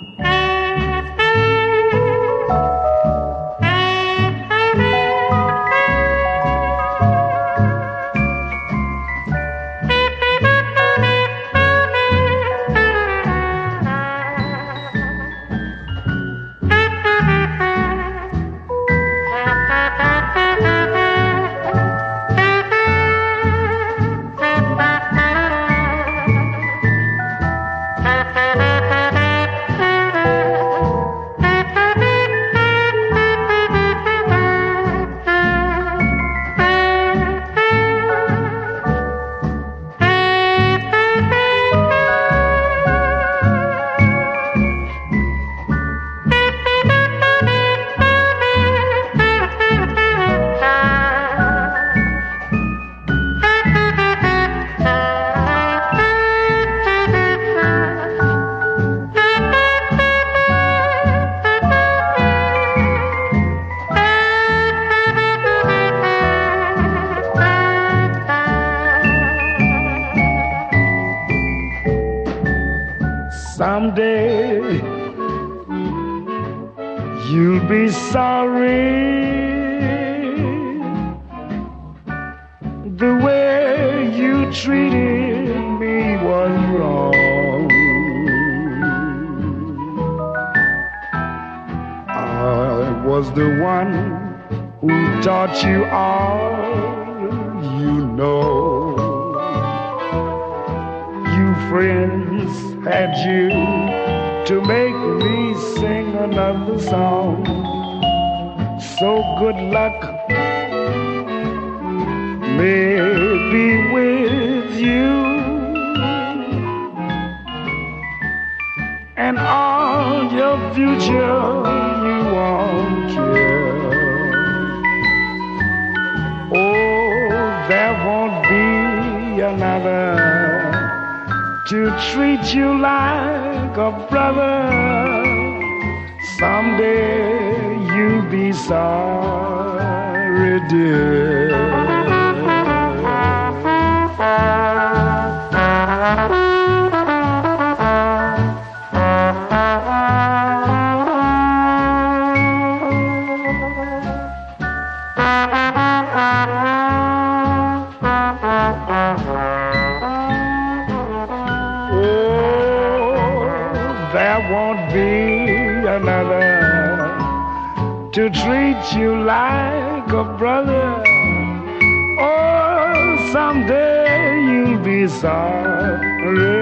Someday you'll be sorry the way you treated me was wrong. I was the one who taught you all you know. You friends had you to make me sing another song. So good luck may be with you and all your future you won't care. Oh, there won't be another to treat you like a brother. Someday you'll be sorry, dear. There won't be another to treat you like a brother. Oh, someday you'll be sorry.